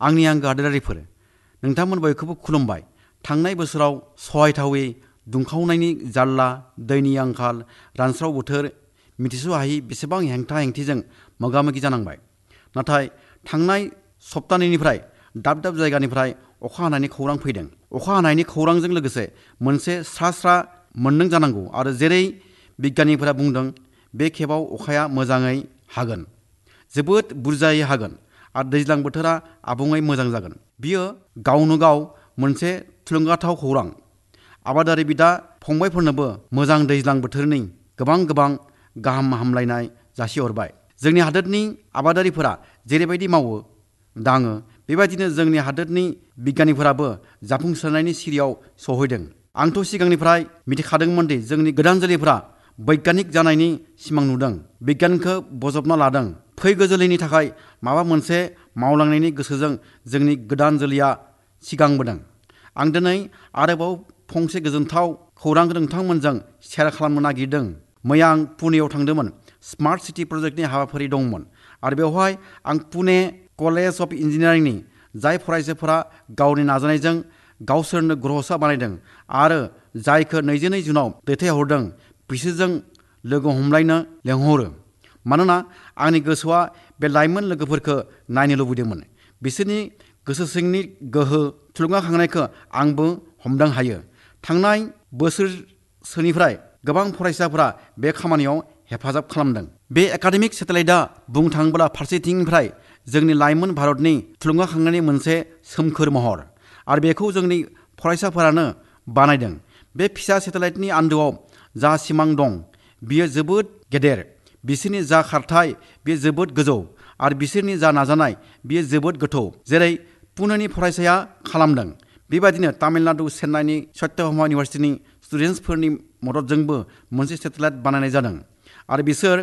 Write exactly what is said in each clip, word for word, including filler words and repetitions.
आंनि आंगो हादोरारिफोर, नोंथांमोन बयखौबो खुलुमबाय। थांनाय बोसोराव सहायथावै दुंखावनायनि जाल्ला, दैनि आंखाल, रानस्राव बोथोर, मिथिस'हायि बेसेबां हेंथा हेंथिजों मोगा मोगि जानांबाय। नाथाय थांनाय सप्तानैनिफ्राय दाब दाब जायगानिफ्राय अखा हानायनि खौरां फैदों। अखा हानायनि खौरांजों लोगोसे मोनसे स्रा स्रा मोनदों जानांगौ आरो जेरै बिगियानिफोरा बुंदों, बे खेबाव अखाया मोजाङै हागोन, जोबोद बुरजायै हागोन आरो दैज्लां बोथोरा आबुङै मोजां जागोन। बियो गावनो गाव मोनसे थुलुंगाथाव खौरां। आबादारि बिदा फंबायफोरनोबो मोजां दैज्लां बोथोरनि गोबां गोबां गाहाम हामलायनाय जासिहरबाय। जोंनि हादोरनि आबादारिफोरा जेरैबायदि मावो दाङो, बेबायदिनो जोंनि हादोरनि बिगियानिफोराबो जाफुंसारनायनि सिरियाव सौहैदों। आंथ' सिगांनिफ्राय मिथिखादोंमोन दि जोंनि गोदान जोलैफ्रा बैग्यानिक जानायनि सिमां नुदों, बिगियानखौ बजबना लादों। फैगौ जोलैनि थाखाय माबा मोनसे मावलांनायनि गोसोजों जोंनि गोदान जोलैया सिगांबोदों। आं दिनै आरोबाव फंसे गोजोनथाव खौरांखौ नोंथांमोनजों शेयार खालामनो नागिरदों। मैया आं पुनेयाव थांदोंमोन। स्मार्ट सिटि प्रजेक्टनि हाबाफारि दंमोन आरो बेवहाय आं पुने कलेज अफ इन्जिनियारिंनि जाय फरायसाफोरा गावनि नाजानायजों गावसोरनो ग्रहसा बानायदों आरो जायखौ नैजिनै जुनाव दैथायहरदों, बिसोरजों लोगो हमलायनो लेंहरो। मानोना आंनि गोसोआ बे लाइमोन लोगोफोरखौ नायनो लुबैदोंमोन। बिसोरनि गोसो सिंनि गोहो थुलुंगाखांनायखौ आंबो हमदां हायो। थांनाय बोसोरसोनिफ्राय गोबां फरायसाफोरा बे खामानियाव हेफाजाब खालामदों। बे एकाडेमिक सेटेलाइटआ बुंनो थाङोब्ला फारसेथिंनिफ्राय जोंनि लाइमोन भारतनि थुलुंगाखांनायनि मोनसे सोमखोर महर आरो बेखौ जोंनि फरायसाफोरानो बानायदों। बे फिसा सेटेलाइटनि आन्दोआव जा सिमां दं, बियो जोबोद गेदेर। बिसोरनि जा खारथाय, बेयो जोबोद गोजौ आरो बिसोरनि जा नाजानाय, बियो जोबोद गोथौ। जेरै पुनेनि फरायसाया खालामदों, बेबायदिनो तामिलनाडु चेन्नाइनि सत्यभामा इउनिभार्सिटिनि स्टुडेन्टसफोरनि मददजोंबो मोनसे सेटेलाइट बानायनाय जादों आरो बिसोर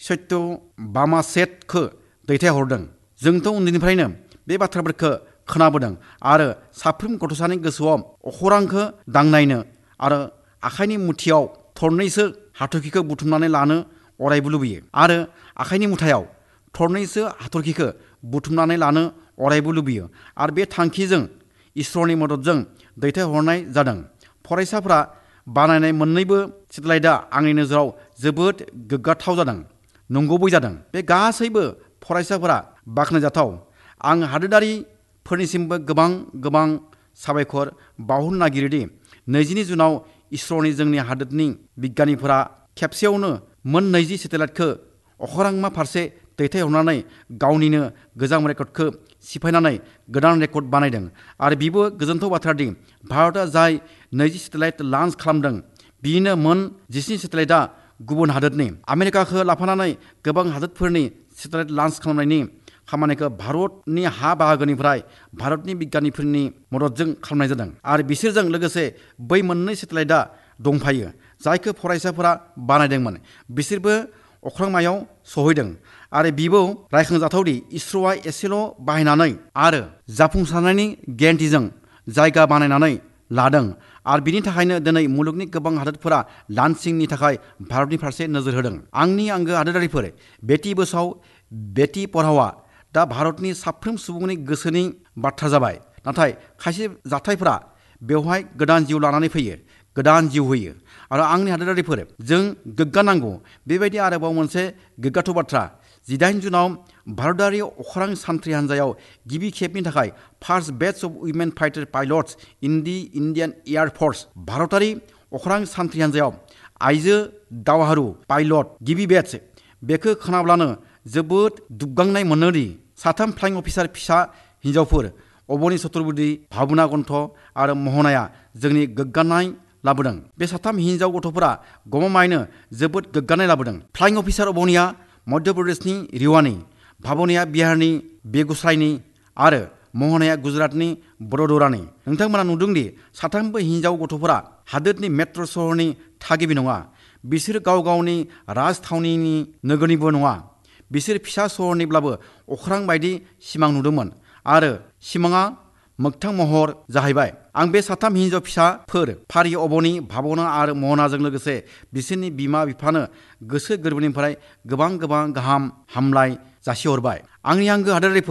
सत्यभामा सेटखौ दैथायहरदों। जोंथ' उन्दैनिफ्रायनो बे बाथ्राफोरखौ खोनाबोदों आरो साफ्रोम गथ'सानि गोसोआव अखोरांखौ दांनायनो आरो आखाइनि मुथियाव थरनैसो हाथरखिखौ बुथुमनानै लानो अरायबो लुबैयो आरो आखाइनि मुथायाव थरनैसो हाथरखिखौ बुथुमनानै लानो अरायबो लुबैयो आरो बे थांखिजों इसोरनि मददजों दैथायहरनाय जादों। फरायसाफ्रा बानायनाय मोन्नैबो सेटेलाइटआ आंनि नोजोराव जोबोद गोग्गाथाव जादों, नंगुबै जादों। बे गासैबो फरायसाफोरा बाख्नायजाथाव। आं हादोरारिफोरनिसिमबो गोबां गोबां साबायखर बावहरनो नागिरोदि नैजिनै जुनाव इसोरनि जोंनि हादोरनि बिगियानिफोरा खेबसेयावनो मोन नैजि सेटेलाइटखौ अख्रांमा फारसे दैथायहरनानै गावनिनो गोजाम रेकर्डखौ सिफायनानै गोदान रेकर्ड बानायदों आरो बेबो गोजोनथाव बाथ्रा दि भारतआ जाय नैजि सेटेलाइट लन्च खालामदों, बिनो मोन जिस्नि सेटेलाइटआ गुबुन हादोरनि। आमेरिकाखौ लाफानानै गोबां हादोरफोरनि सेटेलाइट लन्च खालामनायनि खामानिखौ भारतनि हा बाहागोनिफ्राय भारतनि बिगियानिफोरनि मददजों खालामनाय जादों आरो बिसोरजों लोगोसे बै मोननै सेटेलाइटआ दंफायो जायखौ फरायसाफोरा बानायदोंमोन। बिसोरबो अख्रांमायाव सहैदों आरो बिबो रायखांजाथावदि इसोरआ एसेल' बाहायनानै आरो जाफुंसारनायनि गेरेन्टिजों जायगा बानायनानै लादों आरो बिनि थाखायनो दिनै मुलुगनि गोबां हादोरफोरा लन्चिंनि थाखाय भारतनि फारसे नोजोर होदों। आंनि आंगो हादोरारिफोर, बेटि बचाओ बेटि पढ़ाओआ दा भारतनि साफ्रोम सुबुंनि गोसोनि बाथ्रा जाबाय। नाथाय खायसे जाथायफोरा बेवहाय गोदान जिउ लानानै फैयो, गोदान जिउ होयो आरो आंनि हादोरारिफोर, जों गोग्गानांगौ। बेबायदि आरोबाव मोनसे गोग्गाथाव बाथ्रा, जिदाइन जुनाव भारतारि अख्रां सान्थ्रि हान्जायाव गिबि खेबनि थाखाय first batch of women fighter pilots in the Indian air force. भारतारि अख्रां सान्थ्रि हान्जायाव आइजो दावहारु पाइलट गिबि बेच, बेखौ खोनाब्लानो जोबोद दुग्गांनाय मोनोदि साथाम फ्लाइं अफिसार फिसा हिन्जावफोर अबनि चतुर्वेदी, भावना कन्ठ आरो महनाया जोंनि गोग्गानाय लाबोदों। बे साथाम हिन्जाव गथ'फोरा गमामायैनो जोबोद गोग्गानाय लाबोदों। फ्लाइं अफिसार अबनिया मध्य प्रदेशनि रिवानि, भावनाया बिहारनि बेगुसरायनि आरो महनाया गुजरातनि बड'दरानि। नोंथांमोना नुदोंदि साथामबो हिन्जाव गथ'फोरा हादोरनि मेट्र' सहरनि थागिबि नङा, बिसोर गाव गावनि राजथावनिनि नोगोरनिबो नङा। बिसोर फिसा सहरनिब्लाबो अख्रां बायदि सिमां नुदोंमोन आरो सिमाङा मोगथां महर जाहैबाय। आं बे साथाम हिन्जाव फिसाफोर फारि अबनि, भावना आरो महनाजों लोगोसे बिसोरनि बिमा बिफानो गोसो गोरबोनिफ्राय गोबां गोबां गाहाम हामलाय जासिहरबाय। आंनि आंगो हादोरारिफोर,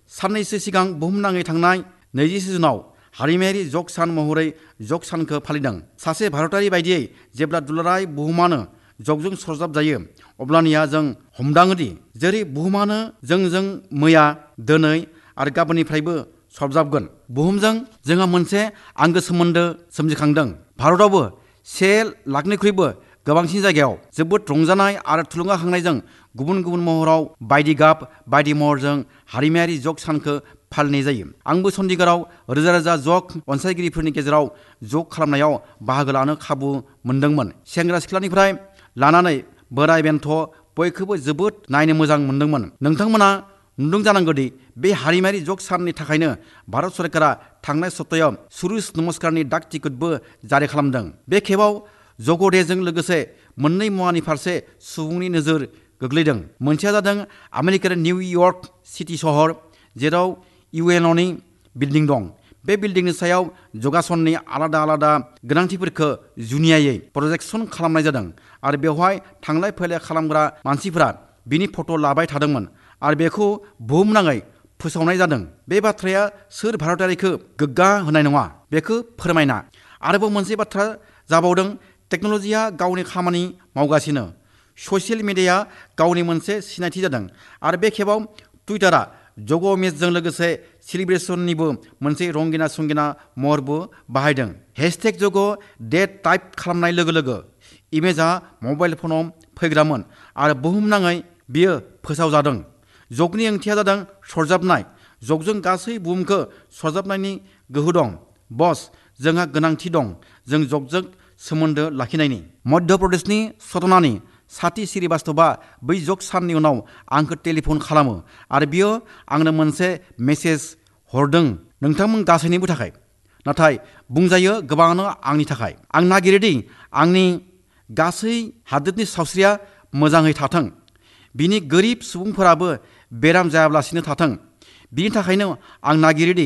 साननैसो सिगां बुहुमनाङै थांनाय नैजिसे जुनाव हारिमायारि जग सान महरै जग सानखौ फालिदों। सासे भारतारि बायदियै जेब्ला दुलाराय बुहुमानो जगजों सरजाब जायो अब्लानिया जों हमदाङोदि जेरै बुहुमानो जोंजों मैया दिनै आरो गाबोननिफ्रायबो सरजाबगोन। बुहुमजों जोंहा मोनसे आंगो सोमोन्दो सोमजिखांदों। भारतआवबो से लाखनिख्रुइबो गोबांसिन जायगायाव जोबोद रंजानाय आरो थुलुंगाखांनायजों गुबुन गुबुन महराव बायदि गाब बायदि महरजों हारिमायारि जग सानखौ फालिनाय जायो। आंबो चन्डीगढ़आव रोजा रोजा जग अनसायगिरिफोरनि गेजेराव जग खालामनायाव बाहागो लानो खाबु मोनदोंमोन। सेंग्रा सिख्लानिफ्राय लानानै बोराय बेन्थ बयखौबो जोबोद नायनो मोजां मोनदोंमोन। नोंथांमोना नुदों जानांगौदि बे हारिमायारि जग साननि थाखायनो भारत सरकारा थांनाय सप्तायाव सुरुज नमस्कारनि डाक टिकेटबो जारि खालामदों। बे खेबाव जग डेजों लोगोसे मोननै मुवानि फारसे सुबुंनि नोजोर गोग्लैदों। मोनसेया जादों आमेरिकानि निउयर्क सिटी सहर, जेराव इउएनअनि बिल्डिं दं। बे बिल्डिंनि सायाव जगासननि आलादा आलादा गोनांथिफोरखौ जुनियायै प्रजेकसन खालामनाय जादों आरो बेवहाय थांलाय फैलाय खालामग्रा मानसिफोरा बिनि फट' लाबाय थादोंमोन आरो बेखौ बुहुमनाङै फोसावनाय जादों। बे बाथ्राया सोर भारतारिखौ गोग्गा होनाय नङा बेखौ फोरमायना। आरोबाव मोनसे बाथ्रा जाबावदों, टेक्न'लजिया गावनि खामानि मावगासिनो। ससियेल मिडियाया गावनि मोनसे सिनायथि जादों आरो बे खेबाव टुइटारा जग मेचजों लोगोसे सेलिब्रेसननिबो मोनसे रंगिना संगिना महरबो बाहायदों। हेशटेग जग डेट टाइप खालामनाय लोगो लोगो इमेजआ मबाइल फनाव फैग्रामोन आरो बुहुमनाङै बियो फोसावजादों। जगनि ओंथिया जादों सरजाबनाय। जगजों गासै बुहुमखौ सरजाबनायनि गोहो दं। बस, जोंहा गोनांथि दं जों जगजों सोमोन्दो लाखिनायनि। मध्य प्रदेशनि सतनानि साथी श्रीवास्तवआ बै जग साननि उनाव आंखौ टेलिफन खालामो आरो बियो आंनो मोनसे मेसेज हरदों नोंथांमोन गासैनिबो थाखाय, नाथाय बुंजायो गोबाङानो आंनि थाखाय। आं नागिरोदि आंनि गासै हादोरनि सावस्रिया मोजाङै थाथों, बिनि गोरिब सुबुंफोराबो बेराम जायाब्लासिनो थाथों। बिनि थाखायनो आं नागिरोदि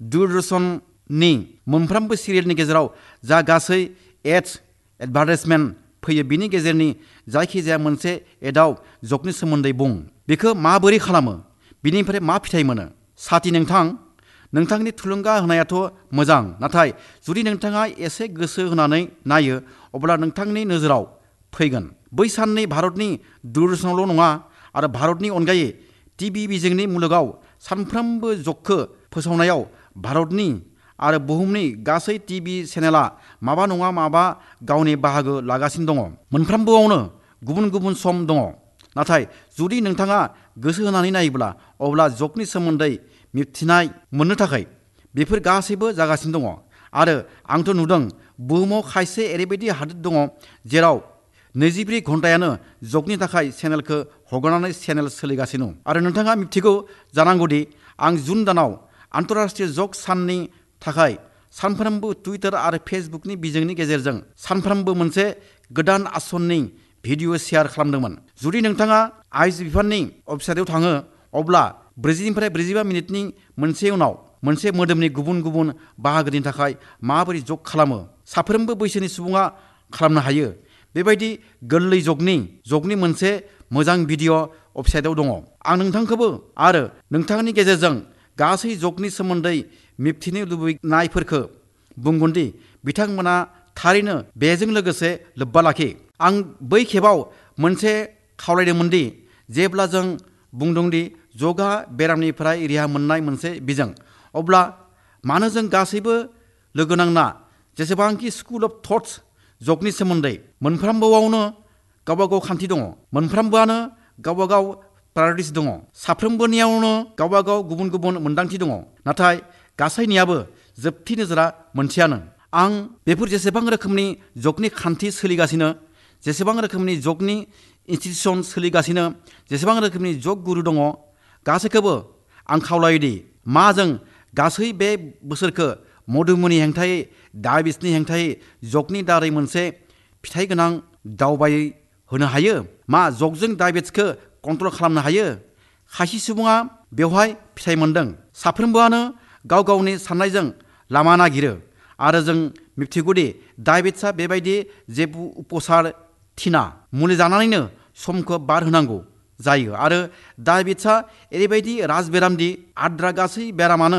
दूरदर्शननि मोनफ्रोमबो सिरियेलनि गेजेराव जा गासै एड्स एडभार्टाइजमेन्ट फैयो बिनि गेजेरनि जायखिजाया मोनसे एडआव जगनि सोमोन्दै बुं। बेखौ माबोरै खालामो, बिनिफ्राय मा फिथाइ मोनो। साथी नोंथां, नोंथांनि थुलुंगा होनायाथ' मोजां, नाथाय जुदि नोंथाङा एसे गोसो होनानै नायो अब्ला नोंथांनि नोजोराव फैगोन। बै साननै भारतनि दूरदर्शनावल' नङा आरो भारतनि अनगायै टिभि बिजोंनि मुलुगाव सानफ्रोमबो जगखौ फोसावनायाव भारतनि आरो बुहुमनि गासै टिभि चेनेला माबा नङा माबा गावनि बाहागो लागासिनो दङ। मोनफ्रोमबोआवनो गुबुन गुबुन सम दङ, नाथाय जुदि नोंथाङा गोसो होनानै नायोब्ला अब्ला जगनि सोमोन्दै मिथिनाय मोननो थाखाय बेफोर गासैबो जागासिनो दङ। आरो आंथ' नुदों बुहुमाव खायसे ओरैबायदि हादोर दङ जेराव नैजिब्रै घन्टायानो जगनि थाखाय चेनेलखौ हगारनानै चेनेल सोलिगासिनो। आरो नोंथाङा मिथिगौ जानांगौदि आं जुन दानाव आन्तराष्ट्रीय जग साननि थाखाय सानफ्रोमबो टुइटार आरो फेसबुकनि बिजोंनि गेजेरजों सानफ्रोमबो मोनसे गोदान आसननि भिडिअ शेयार खालामदोंमोन। जुदि नोंथाङा आयुष बिफाननि वेबसाइटआव थाङो अब्ला ब्रैजिनिफ्राय ब्रैजिबा मिनिटनि मोनसे उनाव मोनसे मोदोमनि गुबुन गुबुन बाहागोनि थाखाय माबोरै जग खालामो साफ्रोमबो बैसोनि सुबुङा खालामनो हायो, बेबायदि गोरलै जगनि जगनि मोनसे मोजां भिडिअ वेबसाइटआव दङ। आं नोंथांखौबो आरो नोंथांनि गेजेरजों गासै जगनि सोमोन्दै मिथिनो लुबैनायफोरखौ बुंगोनदि बिथांमोना थारैनो बेजों लोगोसे लोब्बा लाखि। आं बै खेबाव मोनसे खावलायदोंमोनदि जेब्ला जों बुंदोंदि जगआ बेरामनिफ्राय रेहा मोननाय मोनसे बिजों, अब्ला मानो जों गासैबो लोगो नांना जेसेबांखि स्कुल अफ थट्स जगनि सोमोन्दै मोनफ्रोमबोआवनो गावबा गाव खान्थि दङ, मोनफ्रोमबोआनो गावबा गाव प्रायरिटिस दङ, साफ्रोमबोनियावनो गावबा गाव गुबुन गुबुन मोन्दांथि दङ, नाथाय गासैनियाबो जोबथि नोजोरा मोनसेयानो। आं बेफोर जेसेबां रोखोमनि जगनि खान्थि सोलिगासिनो, जेसेबां रोखोमनि जगनि इनस्टिटिउसन सोलिगासिनो, जेसेबां रोखोमनि जग गुरु दङ, गासैखौबो आं खावलायोदि मा जों गासै बे बोसोरखौ मधुमेहनि हेंथायै डायेबेटिसनि हेंथायै जगनि दारै मोनसे फिथाइ गोनां दावबाय होनो हायो। मा जगजों डायेबेटिसखौ कन्ट्रल खालामनो हायो? खायसे सुबुङा बेवहाय फिथाइ मोन्दों। साफ्रोमबोआनो गाव गावनि साननायजों लामा नागिरो आरो जों मिथिगौदि डायेबेटिसआ बेबायदि जेबो उपचार थिना, मुलि जानानैनो समखौ बारहोनांगौ जायो आरो डायबेटिसआ ओरैबायदि राज बेरामदि आद्रा गासै बेरामानो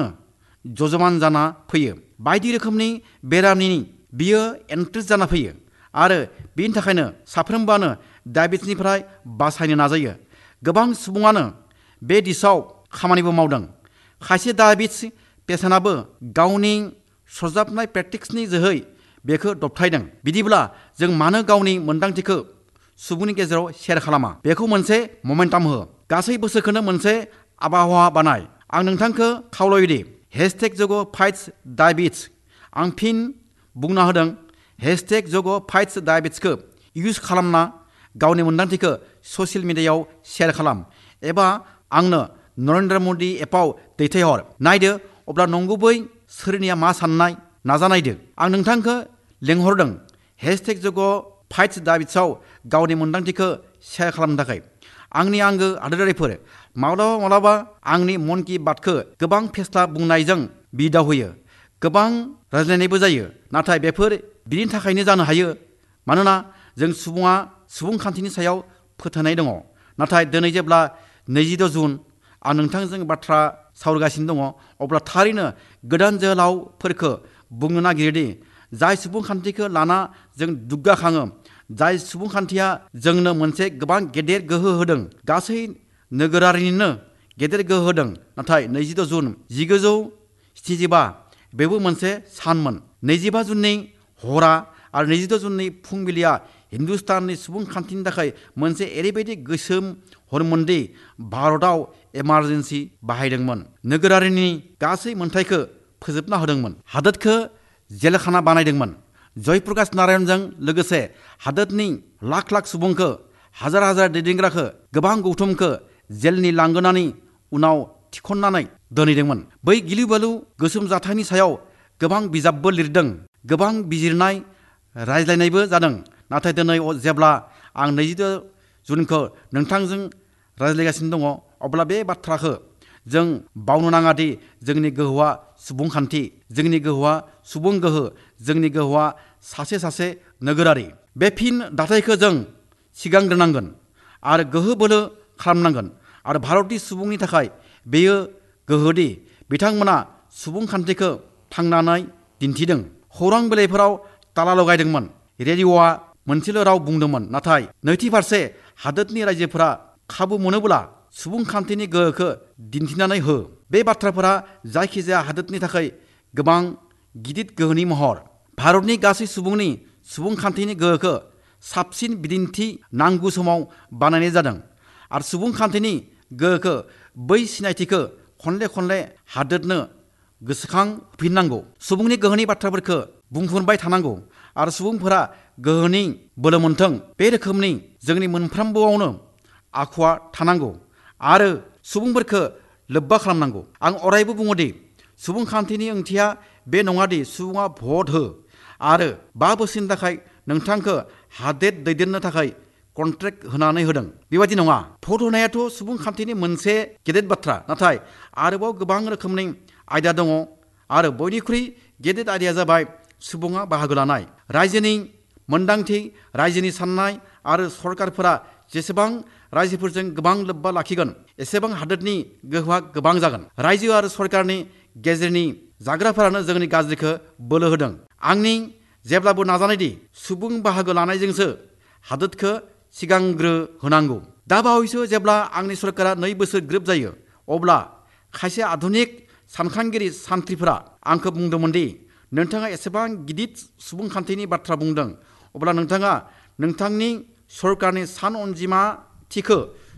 जजमान जाना फैयो। बायदि रोखोमनि बेरामनि बियो एन्ट्रेस जाना फैयो आरो बेनि थाखायनो साफ्रोमबानो डायबेटिसनिफ्राय बासायनो नाजायो। गोबां सुबुङानो बे दिसाव खामानिबो मावदों। खायसे डायबेटिस पेसेन्टआबो गावनि सरजाबनाय प्रेक्टिसनि जोहै बेखौ दबथायदों। बिदिब्ला जों मानो गावनि मोन्दांथिखौ सुबुंनि गेजेराव शेयार खालामा? बेखौ मोनसे ममेन्टाम हो। गासै बोसोरखौनो मोनसे आबहावा बानाय। आं नोंथांखौ खावलायोदि हेशटेग जग फाइट्स डायबेटिस, आं फिन बुंना होदों, हेशटेग जग फाइट्स डायबेटिसखौ इउज खालामना गावनि मोन्दांथिखौ ससियेल मिडियायाव शेयार खालाम एबा आंनो नरेन्द्र मदि एपआव दैथायहर। नायदो अब्ला नंगुबै सोरनिया मा साननाय नाजानायदो। आं नोंथांखौ लिंहरदों हेशटेग जग फाइट्स डायबेटिसआव गावनि मोन्दांथिखौ शेयार खालामनो थाखाय। आंनि आंगो हादोरारिफोर, माब्लाबा माब्लाबा आंनि मन कि बातखौ गोबां फेस्ला बुंनायजों बिदाव होयो, गोबां रायज्लायनायबो जायो। नाथाय बेफोर बिनि थाखायनो जानो हायो मानोना जों सुबुङा सुबुंखान्थिनि सायाव फोथायनाय दङ। नाथाय दिनै जेब्ला नैजिद' जुन आं नोंथांजों बाथ्रा सावरायगासिनो दङ, अब्ला थारैनो गोदान जोहोलावफोरखौ बुंनो नागिरोदि जाय सुबुंखान्थिखौ लाना जों दुग्गाखाङो, जाय सुबुंखान्थिया जोंनो मोनसे गोबां गेदेर गोहो होदों, गासै नोगोरारिनिनो गेदेर गोहो होदों। नाथाय नैजिद' जुन जिगुजौ स्निजिबा बेबो मोनसे सानमोन। नैजिबा जुननि हरा आरो नैजिद' जुननि फुंबिलिया हिन्दुस्ताननि सुबुंखान्थिनि थाखाय मोनसे ओरैबायदि गोसोम हरमोनदि भारतआव इमारजेन्सि बाहायदोंमोन, नोगोरारिनि गासै मोन्थायखौ फोजोबना होदोंमोन, हादोरखौ जेलखाना बानायदोंमोन। जयप्रकाश नारायणजों लोगोसे हादोरनि लाख लाख सुबुंखौ, हाजार हाजार दैदेनग्राखौ, गोबां गौथुमखौ जेलनि लांगोनानि उनाव थिखननानै दोनहैदोंमोन। बै गिलु बालु गोसोम जाथायनि सायाव गोबां बिजाबबो लिरदों, गोबां बिजिरनाय रायज्लायनायबो जादों। नाथाय दिनै जेब्ला आं नैजिद' जुनखौ नोंथांजों रायज्लायगासिनो दङ, अब्ला बे बाथ्राखौ जों बावनो नाङा दि जोंनि गोहोआ सुबुंखान्थि, जोंनि गोहोआ सुबुं गोहो, जोंनि गोहोआ सासे सासे नोगोरारि। बे फिन दाथायखौ जों सिगांग्रोनांगोन आरो गोहो बोलो खालामनांगोन। आरो भारतनि सुबुंनि थाखाय बेयो गोहोदि बिथांमोना सुबुंखान्थिखौ थांनानै दिन्थिदों। खौरां बिलाइफोराव ताला लगायदोंमोन, रेडिअ'आ मोनसेल' राव बुंदोंमोन। नाथाय नैथि फारसे हादोरनि रायजोफोरा खाबु मोनोब्ला सुबुंखान्थिनि गोहोखौ दिन्थिनानै हो। बे बाथ्राफोरा जायखिजाया हादोरनि थाखाय गोबां गिदिर गोहोनि महर। भारतनि गासै सुबुंनि सुबुंखान्थिनि गोहोखौ साबसिन बिदिन्थि नांगौ समाव बानायनाय जादों आरो सुबुंखान्थिनि गोहोखौ, बै सिनायथिखौ खनले खनले हादोरनो गोसोखां होफिननांगौ। सुबुंनि गोहोनि बाथ्राफोरखौ बुंफोरबाय थानांगौ आरो सुबुंफोरा गोहोनि बोलो मोन्थों, बे रोखोमनि जोंनि मोनफ्रोमबोआवनो आखुवा थानांगौ आरो सुबुंफोरखौ लोब्बा खालामनांगौ। आं अरायबो बुङोदि सुबुंखान्थिनि ओंथिया बे नङादि सुबुङा भट हो आरो बा बोसोरनि थाखाय नोंथांखौ हादोर दैदेननो थाखाय कन्ट्रेक्ट होनानै होदों, बेबायदि नङा। भट होनायाथ' सुबुंखान्थिनि मोनसे गेदेर बाथ्रा, नाथाय आरोबाव गोबां रोखोमनि आयदा दङ आरो बयनिख्रुइ गेदेर आयदाया जाबाय सुबुङा बाहागो लानाय। रायजोनि मोन्दांथि, रायजोनि साननाय आरो सरकारफोरा जेसेबां रायजोफोरजों गोबां लोब्बा लाखिगोन, एसेबां हादोरनि गोहोआ गोबां जागोन। रायजो आरो सरकारनि गेजेरनि जाग्राफोरानो जोंनि गाज्रिखौ बोलो होदों। आंनि जेब्लाबो नाजानायदि सुबुं बाहागो लानायजोंसो हादोरखौ सिगांग्रो होनांगौ। दा बावैसो जेब्ला आंनि सरकारा नै बोसोर ग्रोब जायो, अब्ला खायसे आधुनिक सानखांगिरि सान्थ्रिफोरा आंखौ बुंदोंमोन दि नोंथाङा एसेबां गिदिर सुबुंखान्थिनि बाथ्रा बुंदों, अब्ला नोंथाङा नोंथांनि सरकारनि सान अनजिमाथिखौ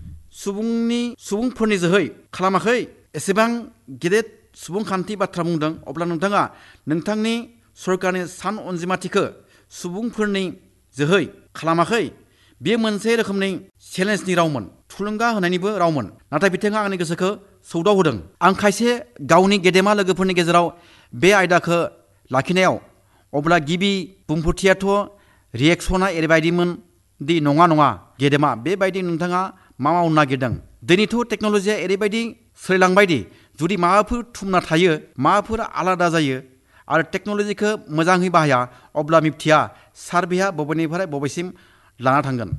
सुबुंनि सुबुंफोरनि जोहै खालामाखै। एसेबां गेदेर सुबुंखान्थि बाथ्रा बुंदों, अब्ला नोंथाङा नोंथांनि सरकारनि सान अनजिमाथिखौ सुबुंफोरनि जोहै खालामाखै। बेयो मोनसे रोखोमनि चेलेन्जनि रावमोन, थुलुंगा होनायनिबो रावमोन। नाथाय बिथाङा आंनि गोसोखौ सौदाव होदों। आं खायसे गावनि गेदेमा लोगोफोरनि गेजेराव बे आयदाखौ लाखिनायाव, अब्ला गिबि बुंफोरथियाथ' रियेक्सना ओरैबायदिमोन दि नङा नङा गेदेमा, बेबायदि नोंथाङा मा मावनो नागिरदों? दिनैथ' टेक्न'लजिया ओरैबायदि सोलायलांबायदि जुदि माबाफोर थुमना थायो, माबाफोर आलादा जायो आरो टेक्न'लजिखौ मोजाङै बाहाया, अब्ला मिथिया सार्भेया बबेनिफ्राय बबेसिम लाना थांगोन।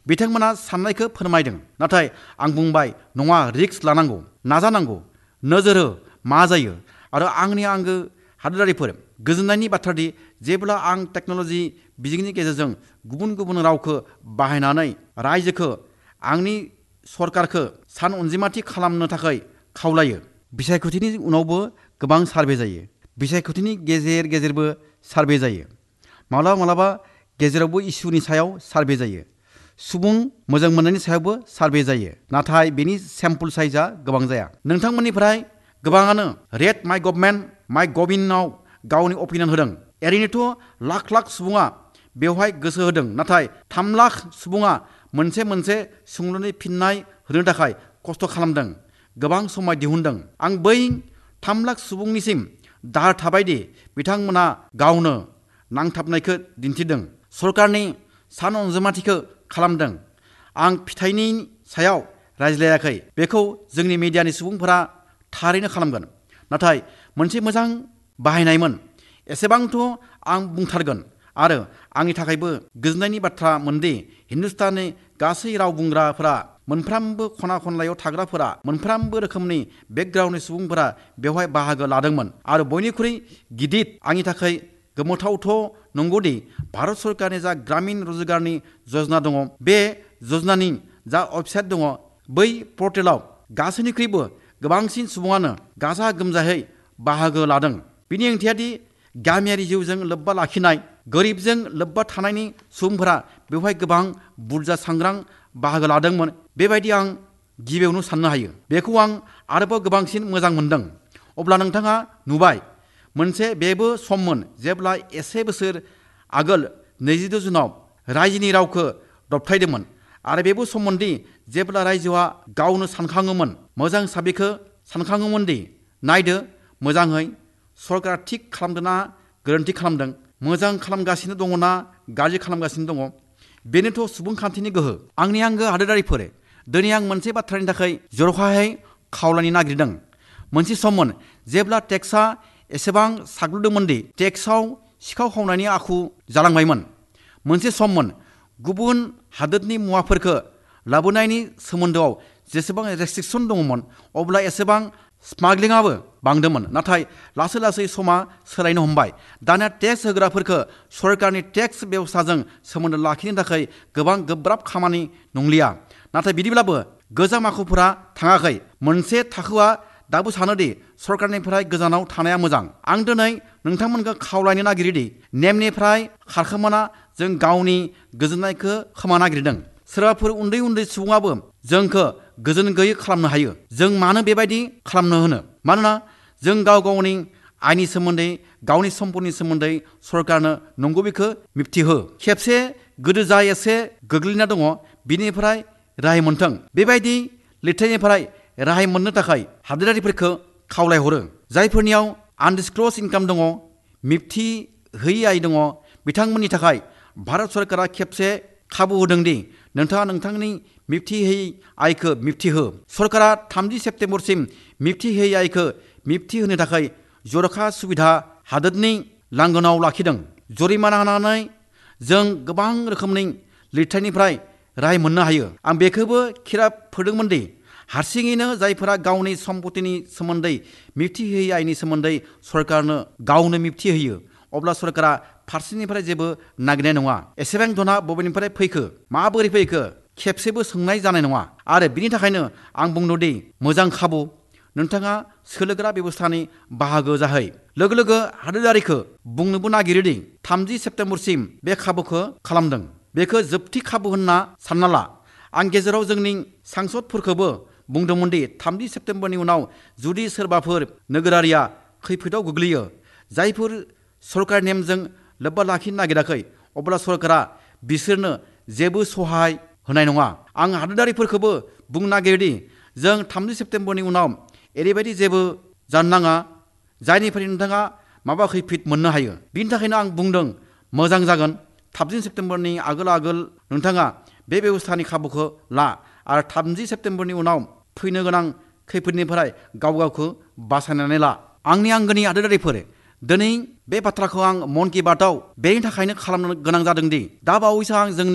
बिथांमोना साननायखौ फोरमायदों। नाथाय आं बुंबाय नङा, रिस्क लानांगौ, नाजानांगौ, नोजोर हो मा जायो। आरो आंनि आंगो हादोरारिफोर, गोजोननायनि बाथ्रादि जेब्ला आं टेक्न'लजि बिजोंनि गेजेरजों गुबुन गुबुन रावखौ बाहायनानै रायजोखौ, आंनि सरकारखौ सान अनजिमाथि खालामनो थाखाय खावलायो। बिसायख'थिनि उनावबो गोबां सार्भे जायो, बिसायख'थिनि गेजेर गेजेरबो सार्भे जायो, माब्लाबा माब्लाबा गेजेरावबो इसुनि सायाव सार्भे जायो, सुबुं मोजां मोननायनि सायावबो सार्भे जायो। नाथाय बेनि सेम्पल साइजआ गोबां जाया। नोंथांमोननिफ्राय गोबाङानो रेट माइ गभर्नमेन्ट माइ गभर्नमेन्टआव गावनि अपिनियन होदों। ओरैनोथ' लाख लाख सुबुङा बेवहाय गोसो होदों, नाथाय थाम लाख सुबुङा मोनसे मोनसे सोंलुनि फिननाय होनो थाखाय खस्थ' खालामदों, गोबां समाय दिहुनदों। आं बै थाम लाख सुबुंनिसिम दाहार थाबायदि बिथांमोना गावनो नांथाबनायखौ दिन्थिदों, सरकारनि सान अनजिमाथिखौ खालामदों। आं फिथाइनि सायाव रायज्लायाखै, बेखौ जोंनि मिडियानि सुबुंफोरा थारैनो खालामगोन। नाथाय मोनसे मोजां बाहायनायमोन, एसेबांथ' आं बुंथारगोन। आरो आंनि थाखायबो गोजोननायनि बाथ्रा मोनदि हिन्दुस्ताननि गासै राव बुंग्राफोरा, मोनफ्रोमबो खना खनलायाव थाग्राफोरा, मोनफ्रोमबो रोखोमनि बेकग्राउन्डनि सुबुंफोरा बेवहाय बाहागो लादोंमोन। आरो बयनिख्रुइ गिदिर आंनि थाखाय गोमोथावथ' नंगौदि भारत सरकारनि जा ग्रामिन रजगारनि यजना दङ, बे यजनानि जा वेबसाइट दङ, बै पर्टेलाव गासैनिख्रुइबो गोबांसिन सुबुङानो गाजा गोमजायै बाहागो लादों। बिनि ओंथियादि गामियारि जिउजों लोब्बा लाखिनाय, गोरिबजों लोब्बा थानायनि सुबुंफोरा बेवहाय गोबां बुरजा सांग्रां बाहागो लादोंमोन। बेबायदि आं गिबियावनो साननो हायो। बेखौ आं आरोबाव गोबांसिन मोजां मोनदों। अब्ला नोंथाङा नुबाय, मोनसे बेबो सममोन जेब्ला एसे बोसोर आगोल नैजिद' जुनाव रायजोनि रावखौ दबथायदोंमोन। आरो बेबो सममोनदि जेब्ला रायजोआ गावनो सानखाङोमोन, मोजां साबिखौ सानखाङोमोन दि नायदो मोजाङै सरकारा थिग खालामदोंना गोरोन्थि खालामदों, मोजां खालामगासिनो दङना गाज्रि खालामगासिनो दङ। बेनोथ' सुबुंखान्थिनि गोहो। आंनि आंगो हादोरारिफोर, दिनै आं मोनसे बाथ्रानि थाखाय जर'खायै खावलायनो नागिरदों। मोनसे सममोन जेब्ला टेक्सआ एसेबां साग्लोबदोंमोन दि टेक्सआव सिखाव खावनायनि आखु जालांबायमोन। मोनसे सममोन गुबुन हादोरनि मुवाफोरखौ लाबोनायनि सोमोन्दोआव जेसेबां रेस्ट्रिक्सन दङमोन, अब्ला एसेबां स्माग्लिंआबो बांदोंमोन। नाथाय लासै लासै समा सोलायनो हमबाय। दानिया टेक्स होग्राफोरखौ सरकारनि टेक्स बेबस्थाजों सोमोन्दो लाखिनो थाखाय गोबां गोब्राब खामानि नंलिया। नाथाय बिदिब्लाबो गोजाम आखुफोरा थाङाखै। मोनसे थाखोआ दाबो सानोदि सरकारनिफ्राय गोजानाव थानाया मोजां। आं दिनै नोंथांमोनखौ खावलायनो नागिरोदि नेमनिफ्राय खारखोमाना जों गावनि गोजोननायखौ खोमानो नागिरदों। सोरबाफोर उन्दै उन्दै सुबुङाबो जोंखौ गोजोन गैयै खालामनो हायो। जों मानो बेबायदि खालामनो होनो? मानोना जों गाव गावनि आयनि सोमोन्दै, गावनि सम्पदनि सोमोन्दै सरकारनो नंगुबैखौ मिबथि हो। खेबसे गोदो जा एसे गोग्लैना दङ, बिनिफ्राय राहाय मोनथों। बेबायदि लिरथायनिफ्राय राहाय मोननो थाखाय हादोरारिफोरखौ खावलायहरो। जायफोरनियाव आनडिसक्ल'ज इनकाम दङ, मिबथि होयि आय दङ, बिथांमोननि थाखाय भारत सरकारा खेबसे खाबु होदों दि नोंथाङा नोंथांनि मिबथि होयि आयखौ मिबथि हो। सरकारा थामजि सेप्तेम्बरसिम मिबथि होयि आयखौ मिबथि होनो थाखाय जर'खा सुबिदा हादोरनि लांगोनायाव लाखिदों। जरिमाना होनानै जों गोबां रोखोमनि लिरथायनिफ्राय राहाय मोननो हायो। आं बेखौबो खिराब फोदोंमोन दि हारसिङैनो जायफोरा गावनि सम्पतिनि सोमोन्दै मिबथि होयि आयनि सोमोन्दै सरकारनो गावनो मिबथि होयो, अब्ला सरकारा फारसेनिफ्राय जेबो नागिरनाय नङा। एसेबां धना बबेनिफ्राय फैखो, माबोरै फैखो, खेबसेबो सोंनाय जानाय नङा। आरो बिनि थाखायनो आं बुंदों दि मोजां खाबु, नोंथाङा सोलोग्रा बेबस्थानि बाहागो जाहै। लोगो लोगो हादोरारिखौ बुंनोबो नागिरोदि थामजि सेप्तेम्बरसिम बे खाबुखौ खालामदों। बेखौ जोबथि खाबु होनना सानना ला। आं गेजेराव जोंनि सांसदफोरखौबो बुंदोंमोन दि थामजि सेप्तेम्बरनि उनाव जुदि सोरबाफोर नोगोरारिया खैफोदाव गोग्लैयो, जायफोर सरकार नेमजों लोब्बा लाखिनो नागिराखै, अब्ला सरकारा बिसोरनो जेबो सहाय होनाय नङा। आं हादोरारिफोरखौबो बुंनो नागिरोदि जों थामजि सेप्तेम्बरनि उनाव ओरैबायदि जेबो जानो नाङा जायनिफ्राय नोंथाङा माबा खैफोद मोननो हायो। बिनि थाखायनो आं बुंदों मोजां जागोन थामजि सेप्तेम्बरनि आगोल आगोल नोंथाङा बे बेबस्थानि खाबुखौ ला आरो थामजि सेप्तेम्बरनि उनाव फैनो गोनां खैफोदनिफ्राय गाव गावखौ बासायनानै ला। आंनि आंगोनि हादोरारिफोर, दिनै बे बाथ्राखौ आं मन कि बातआव बेनि थाखायनो खालामनो गोनां जादों दि दा बावैसो आं जोंनि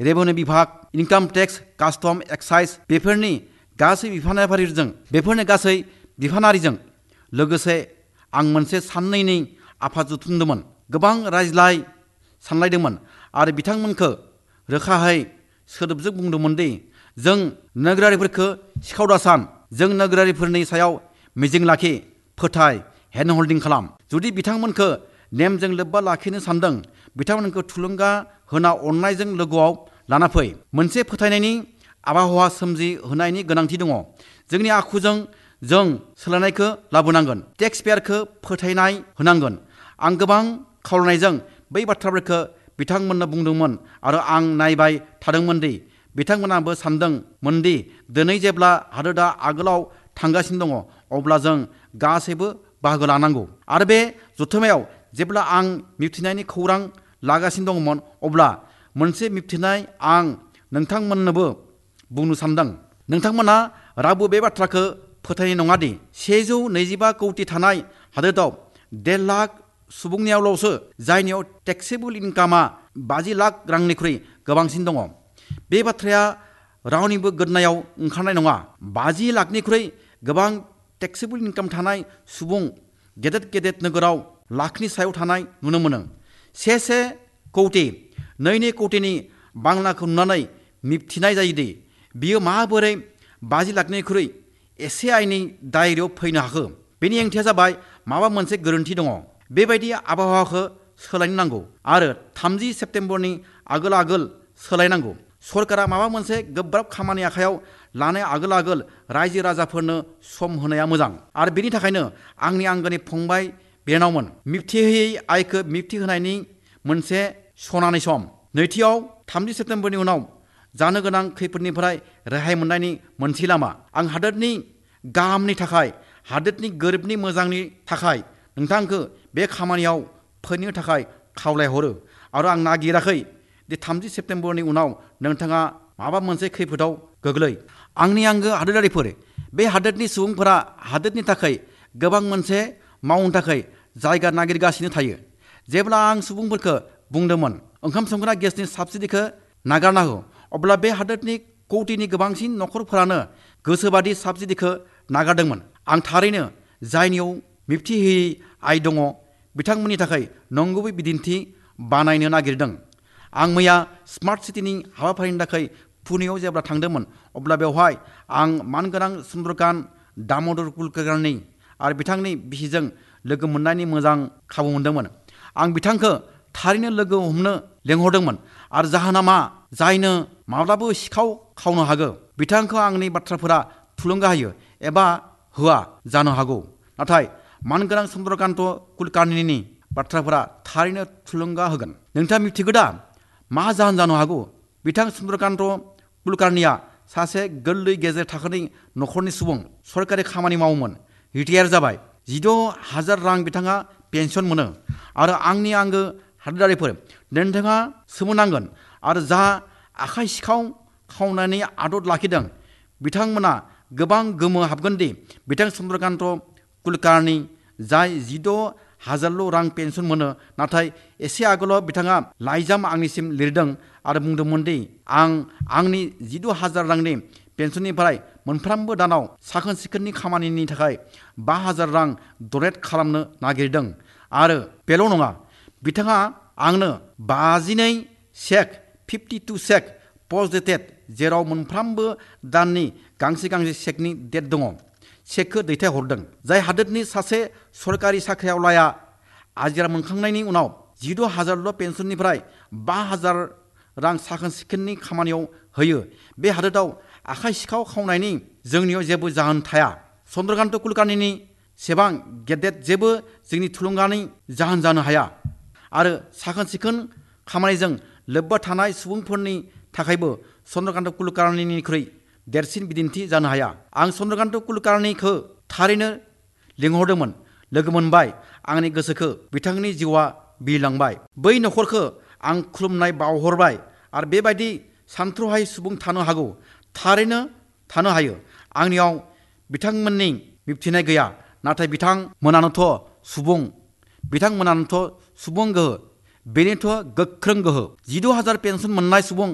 रेवेन्यू बिभाग, इनकाम टेक्स, कास्टम, एक्साइज बेफोरनि गासै बिफानारिफोरजों बेफोरनि गासै बिफानारिजों लोगोसे आं मोनसे साननैनि आफाद जथुमदोंमोन। गोबां रायज्लाय सानलायदोंमोन आरो बिथांमोनखौ रोखायै सोदोबजों बुंदोंमोन दि जों नोगोरारिफोरखौ सिखाव दासान, जों नोगोरारिफोरनि सायाव मिजिं लाखि, फोथाय, हेन्ड हल्डिं खालाम। जुदि बिथांमोनखौ नेमजों लोब्बा लाखिनो सानदों, बिथांमोनखौ थुलुंगा होना अननायजों लोगोआव लाना फै। मोनसे फोथायनायनि आबहावा सोमजिहोनायनि गोनांथि दङ। जोंनि आखुजों जों सोलायनायखौ लाबोनांगोन। टेक्स पेयारखौ फोथायनाय होनांगोन। आं गोबां खावलायनायजों बै बाथ्राफोरखौ बिथांमोननो बुंदोंमोन आरो आं नायबाय थादोंमोन दि बिथांमोनाबो सानदोंमोन दि दिनै जेब्ला हादोरआ आगोलाव थांगासिनो दङ, अब्ला जों गासैबो बाहागो लानांगौ। आरो बे जथुम्मायाव जेब्ला आं मिबथिनायनि खौरां लागासिनो दंमोन, अब्ला मोनसे मिबथिनाय आं नोंथांमोननोबो बुंनो सानदों। नोंथांमोना रावबो बे बाथ्राखौ फोथायनाय नङा दि सेजौ नैजिबा कौटि थानाय हादोराव देर लाख सुबुंनियावल'सो जायनियाव टेक्सेबल इनकामा बाजि लाख रांनिख्रुइ गोबांसिन दङ। बे बाथ्राया रावनिबो गोदनायाव ओंखारनाय नङा। बाजि लाखनिख्रुइ गोबां टेक्सेबल इनकाम थानाय सुबुं गेदेर गेदेर नोगोराव लाखनि सायाव थानाय नुनो मोनो। से से कौटि नैनि कौटिनि बांलाखौ नुनानै मिबथिनाय जायोदि बियो माबोरै बाजि लाखनिख्रुइ एसे आइनि दायरायाव फैनो हाखो। बेनि ओंथिया जाबाय माबा मोनसे गोरोन्थि दङ। बेबायदि आबहावाखौ सोलायनो नांगौ आरो थामजि सेप्तेम्बरनि आगोल आगोल सोलायनांगौ। सरकारा माबा मोनसे गोब्राब खामानि आखायाव लानाय आगोल आगोल रायजो राजाफोरनो सम होनाया मोजां। आरो बेनि थाखायनो आंनि आंगोनि फंबाय बिनानावमोन, मिबथि होयै आयखौ मिबथि होनायनि मोनसे सनानि सम। नैथियाव, थामजि सेप्तेम्बरनि उनाव जानो गोनां खैफोदनिफ्राय रेहाय मोननायनि मोनसे लामा। आं हादोरनि गाहामनि थाखाय, हादोरनि गोरिबनि मोजांनि थाखाय नोंथांखौ बे खामानियाव फैनो थाखाय खावलायहरो आरो आं नागिराखै दि थामजि सेप्तेम्बरनि उनाव नोंथाङा माबा मोनसे खैफोदाव गोग्लै। आंनि आंगो हादोरारिफोर, बे हादोरनि सुबुंफोरा हादोरनि थाखाय गोबां मोनसे मावनो थाखाय जायगा नागिरगासिनो थायो। जेब्ला आं सुबुंफोरखौ बुंदोंमोन ओंखाम संग्रा गेसनि साबसिडिखौ नागारना हो, अब्ला बे हादोरनि कौटिनि गोबांसिन नखरफोरानो गोसोबादि साबसिडिखौ नागारदोंमोन। आं थारैनो जायनियाव मिबथि होयै आय दङ बिथांमोननि थाखाय नंगुबै बिदिन्थि बानायनो नागिरदों। आं मैया स्मार्ट सिटिनि हाबाफारिनि थाखाय पुनेयाव जेब्ला थांदोंमन, अब्ला बेवहाय आं मानगोनां चन्द्रकान्त दाम'दर कुलकार्णी आरो बिथांनि बिसिजों लोगो मोननायनि मोजां खाबु मोनदोंमोन। आं बिथांखौ थारैनो लोगो हमनो लेंहरदोंमोन आरो जाहोना मा जायनो माब्लाबो सिखाव खावनो हागौ। बिथांखौ आंनि बाथ्राफोरा थुलुंगा होयो एबा होआ जानो हागौ, नाथाय मानगोनां चन्द्रकान्त कुलकार्णीनि बाथ्राफोरा थारैनो थुलुंगा होगोन। नोंथाङा मिथिगौ दा मा जाहोन जानो हागौ? बिथां चन्द्रकान्त कुलकार्णीया सासे गोरलै गेजेर थाखोनि नखरनि सुबुं, सरकारि खामानि मावोमोन, रिटायार जाबाय। जिद' हाजार रां बिथाङा पेन्सन मोनो। आरो आंनि आंगो हादोरारिफोर, नोंथाङा सोमोनांगोन आरो जा आखाइ सिखाव खावनायनि आदब लाखिदों बिथांमोना गोबां गोमो हाबगोन दि बिथां चन्द्रकान्त कुलकार्णी, जाय जिद' हाजारल' रां पेन्सन मोनो, नाथाय एसे आगोलाव बिथाङा लाइजाम आंनिसिम लिरदों आरो बुंदोंमोन दि आं आंनि जिद' हाजार रांनि पेन्सननिफ्राय मोनफ्रोमबो दानाव साखोन सिखोननि खामानिनि थाखाय बा हाजार रां डनेट खालामनो नागिरदों। आरो बेल' नङा, बिथाङा आंनो बाजिनै cheque fifty two cheque post dated, जेराव मोनफ्रोमबो दाननि गांसे गांसे चेकनि डेट दङ, चेकखौ दैथायहरदों। जाय हादोरनि सासे सरकारि साख्रिआवलाया आजिरा मोनखांनायनि उनाव जिद' हाजारल' पेन्सननिफ्राय बा हाजार रां साखोन सिखोननि खामानियाव होयो, बे हादोराव आखाइ सिखाव खावनायनि जोंनियाव जेबो जाहोन थाया। चन्द्रकान्त कुलकार्णीनि सेबां गेदेर जेबो जोंनि थुलुंगानि जाहोन जानो हाया आरो साखोन सिखोन खामानिजों लोब्बा थानाय सुबुंफोरनि थाखायबो चन्द्रकान्त कुलकार्णीनिख्रुइ देरसिन बिदिन्थि जानो हाया। आं चन्द्रकान्त कुलकार्णीखौ थारैनो लिंहरदोंमोन, लोगो मोनबाय, आंनि गोसोखौ बिथांनि जिउआ बिरलांबाय। बै नखरखौ आं खुलुमनाय बावहरबाय आरो बेबायदि सानथ्र'हायै सुबुं थानो हागौ, थारैनो थानो हायो। आंनियाव बिथांमोननि मिबथिनाय गैया, नाथाय बिथांमोनानोथ' सुबुं, बिथांमोनानोथ' सुबुं गोहो, बेनोथ' गोख्रों गोहो। जिद' हाजार पेन्सन मोननाय सुबुं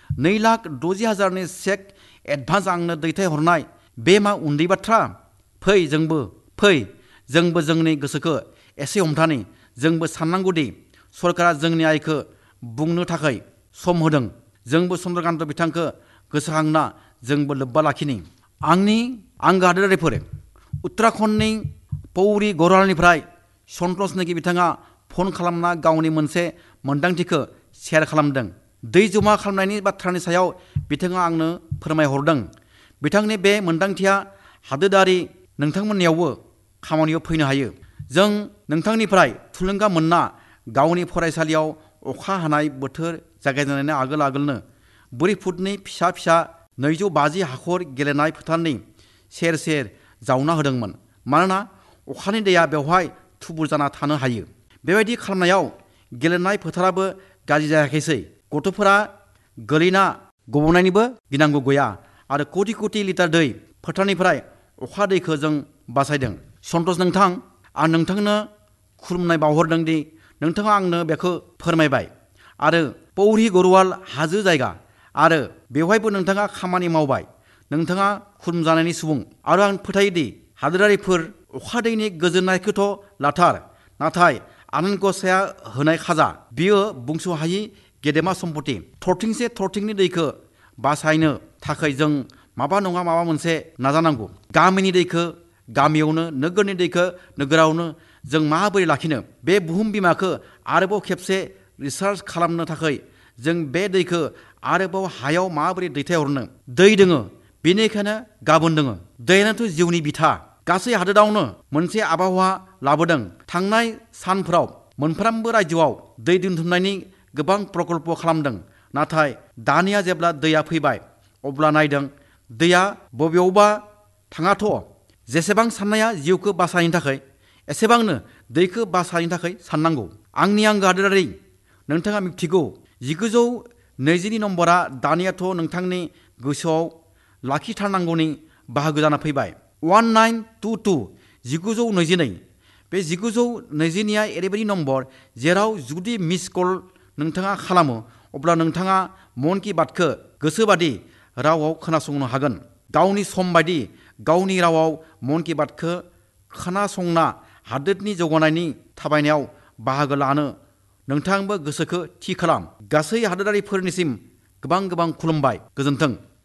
नै लाख द'जि हाजारनि चेक एडभान्स आंनो दैथायहरनाय बे मा उन्दै बाथ्रा? फै जोंबो फै जोंबो जोंनि गोसोखौ एसे हमथानि। जोंबो साननांगौदि सरकारा जोंनि आयखौ बुंनो थाखाय सम होदों। जोंबो चन्द्रकान्त बिथांखौ गोसोखांना जोंबो लोब्बा लाखिनि। आंनि आंगो हादोरारिफोर, उत्तराखन्डनि पौरी गढ़वालनिफ्राय सन्तोष नेगि बिथाङा फन खालामना गावनि मोनसे मोन्दांथिखौ शेयार खालामदों। दै जमा खालामनायनि बाथ्रानि सायाव बिथाङा आंनो फोरमायहरदों। बिथांनि बे मोन्दांथिया हादोरारि नोंथांमोननियावबो खामानियाव फैनो हायो। जों नोंथांनिफ्राय थुलुंगा मोनना गावनि फरायसालियाव अखा हानाय बोथोर जागायजेननायनि आगोल आगोलनो ब्रै फुटनि फिसा फिसा नैजौ बाजि हाखर गेलेनाय फोथारनि सेर सेर जावना होदोंमोन। मानोना अखानि दैया बेवहाय थुबुर जाना थानो हायो। बेबायदि खालामनायाव गेलेनाय फोथाराबो गाज्रि जायाखैसै। गथ'फोरा गोलैना गबनायनिबो गिनांगौ गैया आरो कोटि कोटि लिटार दै फोथारनिफ्राय अखा दैखौ जों बासायदों। सन्तोष नोंथां, आं नोंथांनो खुलुमनाय बावहरदों दि नोंथाङा आंनो बेखौ फोरमायबाय आरो पौरी गढ़वाल हाजो जायगा आरो बेवहायबो नोंथाङा खामानि मावबाय। नोंथाङा खुलुमजानायनि सुबुं आरो आं फोथायोदि हादोरारिफोर अखा दैनि गोजोननायखौथ' लाथार, नाथाय आनान गसाया होनाय खाजा बियो बुंस'हायि गेदेमा सम्पति। थरथिंसे थरथिंनि दैखौ बासायनो थाखाय जों माबा नङा माबा मोनसे नाजानांगौ। गामिनि दैखौ गामियावनो, नोगोरनि दैखौ नोगोरावनो जों माबोरै लाखिनो? बे बुहुम बिमाखौ आरोबाव खेबसे रिसार्च खालामनो थाखाय जों बे दैखौ आरोबाव हायाव माबोरै दैथायहरनो? दै दोङो, बेनिखायनो गाबोन दोङो। दैयानोथ' जिउनि बिथा। गासै हादोरावनो मोनसे आबहावा लाबोदों। थांनाय सानफोराव मोनफ्रोमबो रायजोआव दै दोनथुमनायनि गोबां प्रकल्प खालामदों। नाथाय दानिया जेब्ला दैया फैबाय अब्ला नायदों दैया बबेयावबा थाङाथ'। जेसेबां साननाया जिउखौ बासायनो थाखाय एसेबांनो दैखौ बासायनो थाखाय साननांगौ। आंनि आंगो हादोरारि, नोंथाङा मिथिगौ जिगुजौ नैजिनि नम्बरा दानियाथ' नोंथांनि गोसोआव लाखिथारनांगौनि बाहागो जाना फैबाय। वान नाइन टु टु जिगुजौ नैजिनै। बे जिगुजौ नैजिनैया ओरैबायदि नम्बर जेराव जुदि मिस कल नोंथाङा खालामो अब्ला नोंथाङा मन कि बातखौ गोसोबादि रावाव खोनासंनो हागोन। गावनि सम बायदि गावनि रावाव मन कि बातखौ खोनासंना हादोरनि जौगानायनि थाबायनायाव बाहागो लानो नोंथांबो गोसोखौ थि खालाम। गासै हादोरारिफोरनिसिम गोबां गोबां खुलुमबाय। गोजोन्थों।